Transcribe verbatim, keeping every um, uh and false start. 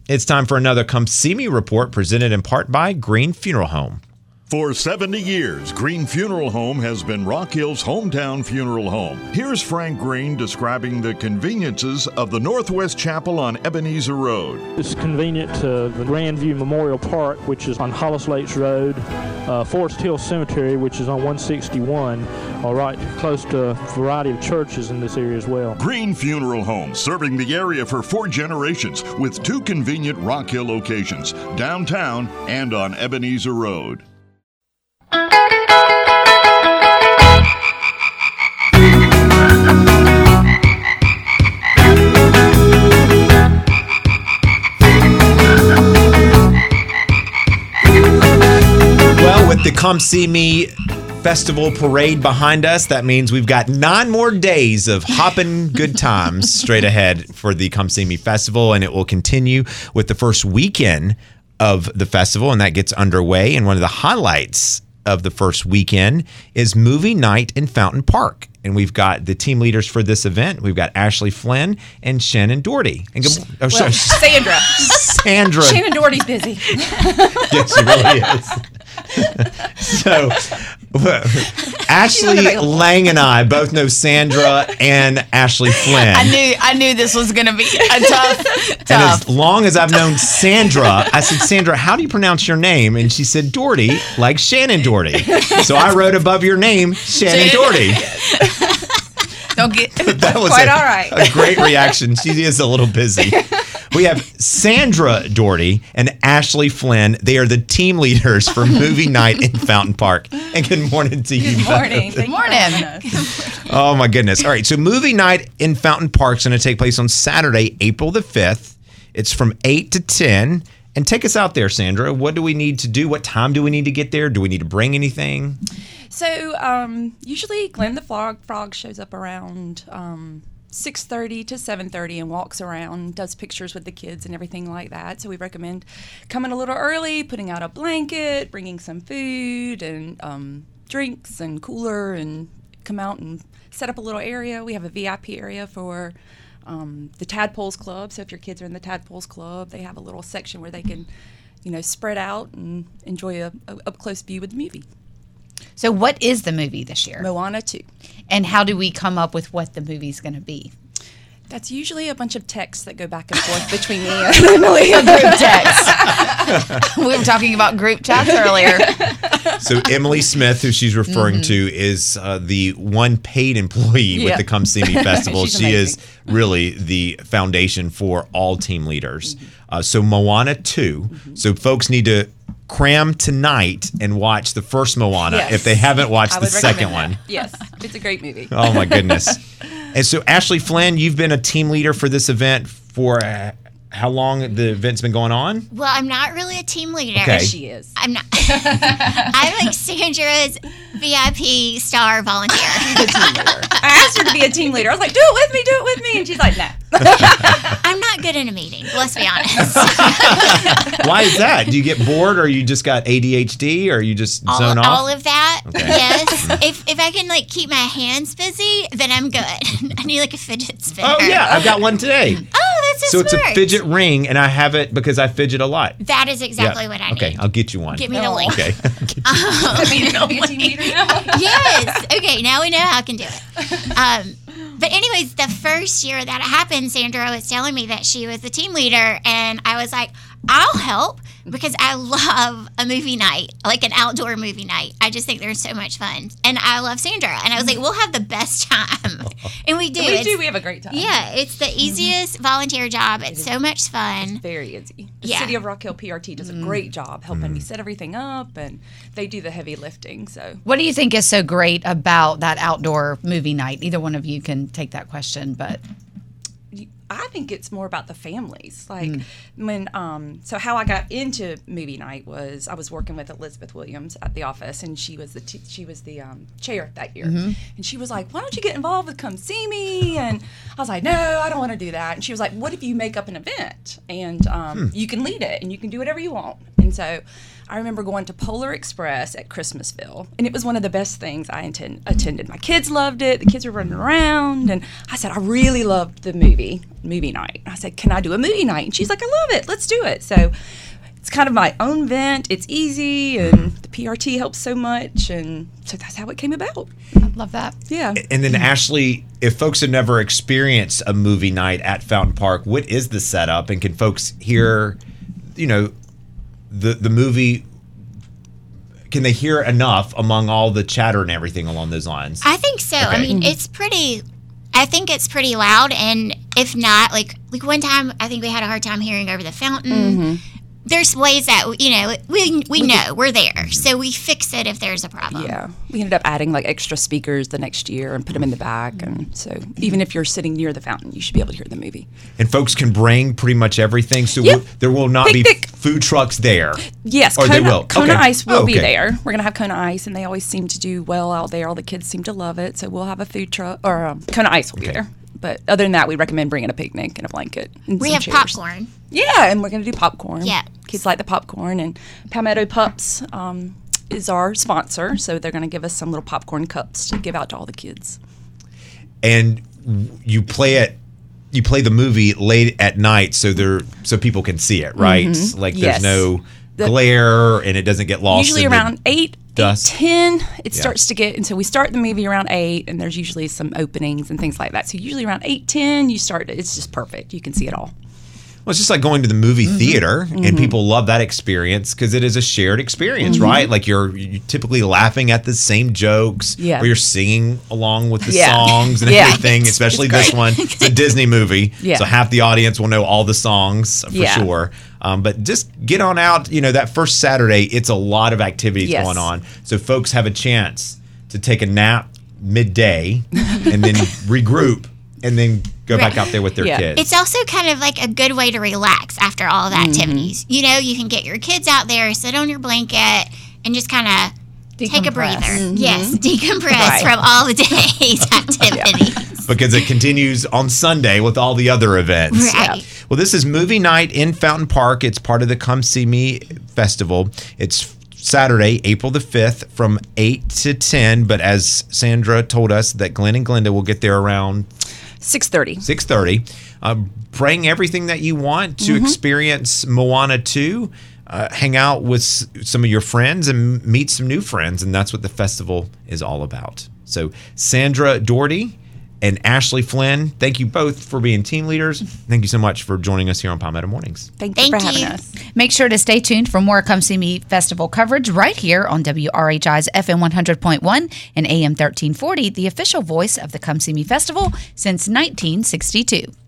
It's time for another Come See Me report presented in part by Green Funeral Home. For seventy years, Green Funeral Home has been Rock Hill's hometown funeral home. Here's Frank Green describing the conveniences of the Northwest Chapel on Ebenezer Road. It's convenient to the Grandview Memorial Park, which is on Hollis Lakes Road, uh, Forest Hill Cemetery, which is on one sixty-one, all right, close to a variety of churches in this area as well. Green Funeral Home, serving the area for four generations with two convenient Rock Hill locations, downtown and on Ebenezer Road. Well, with the Come See Me Festival parade behind us, that means we've got nine more days of hopping good times straight ahead for the Come See Me Festival, and it will continue with the first weekend of the festival, and that gets underway. And one of the highlights of the first weekend is movie night in Fountain Park. And we've got the team leaders for this event. We've got Ashley Flynn and Shannon Doherty. And good, oh, well, sorry. Sandra. Sandra. Shannon Doherty's busy. Yes, she really is. So, Ashley Lang and I both know Sandra and Ashley Flynn. I knew I knew this was going to be a tough, tough. And as long as I've known Sandra, I said, Sandra, how do you pronounce your name? And she said, Doherty, like Shannon Doherty. So I wrote above your name, Shannon Doherty. Don't get That was quite a, all right. a great reaction. She is a little busy. We have Sandra Doherty and Ashley Flynn. They are the team leaders for movie night in Fountain Park. And good morning to you. Good morning. Good morning. Oh, my goodness. All right. So movie night in Fountain Park is going to take place on Saturday, April the fifth. It's from eight to ten. And take us out there, Sandra. What do we need to do? What time do we need to get there? Do we need to bring anything? So um, usually Glenn the Frog, Frog shows up around um, six thirty to seven thirty and walks around, does pictures with the kids and everything like that. So we recommend coming a little early, putting out a blanket, bringing some food and um, drinks and cooler, and come out and set up a little area. We have a V I P area for um, the Tadpoles Club. So if your kids are in the Tadpoles Club, they have a little section where they can, you know, spread out and enjoy a, a up-close view with the movie. So what is the movie this year? Moana two. And how do we come up with what the movie's going to be? That's usually a bunch of texts that go back and forth between me and Emily. A group text. We were talking about group chats earlier. So Emily Smith, who she's referring Mm-hmm. to, is uh, the one paid employee Yeah. with the Come See Me Festival. She's She is amazing. really the foundation for all team leaders. Mm-hmm. Uh, so Moana two. Mm-hmm. So folks need to cram tonight and watch the first Moana Yes. if they haven't watched I the would recommend second that. one. Yes, it's a great movie. Oh, my goodness. And so, Ashley Flynn, you've been a team leader for this event for uh, how long the event's been going on? Well, I'm not really a team leader. Okay. She is. I'm not. I'm like Sandra's V I P star volunteer. I asked her to be a team leader. I was like, do it with me, do it with me. And she's like, nah. I'm not good in a meeting, let's be honest. Why is that? Do you get bored, or you just got A D H D, or you just all, zone off? all of that, Okay. yes. If if I can like keep my hands busy, then I'm good. I need like a fidget spinner. Oh, yeah. I've got one today. Oh, that's So so, it's smart. a fidget ring, and I have it because I fidget a lot. That is exactly Yeah. what I need. Okay, I'll get you one. Give me the link. Okay. I mean, you're be a team leader now. Yes. Okay, now we know how I can do it. Um, but anyways, the first year that it happened, Sandra was telling me that she was the team leader, and I was like, I'll help because I love a movie night, like an outdoor movie night. I just think they're so much fun, and I love Sandra. And I was like, we'll have the best time, and we do. We It's- do. We have a great time. Yeah, it's the easiest volunteer job. It's so much fun. Very easy. The Yeah. City of Rock Hill P R T does a great job helping me set everything up, and they do the heavy lifting. So What do you think is so great about that outdoor movie night? Either one of you can take that question, but I think it's more about the families. Like when, um, so how I got into movie night was I was working with Elizabeth Williams at the office, and she was the t- she was the um, chair that year, and she was like, "Why don't you get involved with Come See Me?" And I was like, "No, I don't want to do that." And she was like, "What if you make up an event and um, you can lead it and you can do whatever you want?" And so I remember going to Polar Express at Christmasville, and it was one of the best things I attend- attended. My kids loved it. The kids were running around, and I said, I really loved the movie, movie night. I said, can I do a movie night? And she's like, I love it. Let's do it. So it's kind of my own event. It's easy, and the P R T helps so much, and so that's how it came about. Love that. Yeah. And then, Ashley, if folks have never experienced a movie night at Fountain Park, what is the setup? And can folks hear, you know, the the movie, can they hear enough among all the chatter and everything along those lines? I think so. Okay. I mean, it's pretty. I think it's pretty loud, and if not, like like one time, I think we had a hard time hearing over the fountain. Mm-hmm. There's ways that you know we we know we're there, so we fix it if there's a problem. Yeah, we ended up adding like extra speakers the next year and put them in the back, and so even if you're sitting near the fountain, you should be able to hear the movie. And folks can bring pretty much everything, so Yep. we'll, there will not Picnic. be food trucks there. Yes, Or Kona, they will. Kona Okay. Ice will Oh, be okay. there. We're gonna have Kona Ice, and they always seem to do well out there. All the kids seem to love it, so we'll have a food truck, or um, Kona Ice will be Okay. there. But other than that, we recommend bringing a picnic and a blanket. And We some have chairs. popcorn. Yeah, and we're gonna do popcorn. Yeah. Kids like the popcorn, and Palmetto Pups um, is our sponsor, so they're gonna give us some little popcorn cups to give out to all the kids. And you play it. You play the movie late at night, so there, so people can see it, right? Like there's Yes. no The- glare, and it doesn't get lost. Usually in the around eight, eight dust. ten, it Yeah. starts to get, and so we start the movie around eight, and there's usually some openings and things like that. So usually around eight ten, you start. It's just perfect. You can see it all. Well, it's just like going to the movie Mm-hmm. theater, and people love that experience because it is a shared experience, Mm-hmm. right? Like you're, you're typically laughing at the same jokes, Yeah. or you're singing along with the Yeah. songs and Yeah. everything. It's- Especially it's this one, it's a Disney movie, Yeah. so half the audience will know all the songs for Yeah. sure. Um, but just get on out. You know, that first Saturday, it's a lot of activities Yes. going on, so folks have a chance to take a nap midday and then regroup and then go back out there with their Yeah. kids. It's also kind of like a good way to relax after all the activities. You know, you can get your kids out there, sit on your blanket, and just kind of take a breather. Decompress. Yes, decompress Right. from all the day's activities. because it continues on Sunday with all the other events. Right. Well, this is movie night in Fountain Park. It's part of the Come See Me Festival. It's Saturday, April the fifth from eight to ten. But as Sandra told us, that Glenn and Glenda will get there around six thirty. six thirty. Uh, bring everything that you want to experience Moana two. Uh, hang out with s- some of your friends and meet some new friends. And that's what the festival is all about. So Sandra Doherty and Ashley Flynn, thank you both for being team leaders. Thank you so much for joining us here on Palmetto Mornings. Thank you Thank for having you. us. Make sure to stay tuned for more Come See Me Festival coverage right here on W R H I's F M one hundred point one and A M thirteen forty, the official voice of the Come See Me Festival since nineteen sixty-two.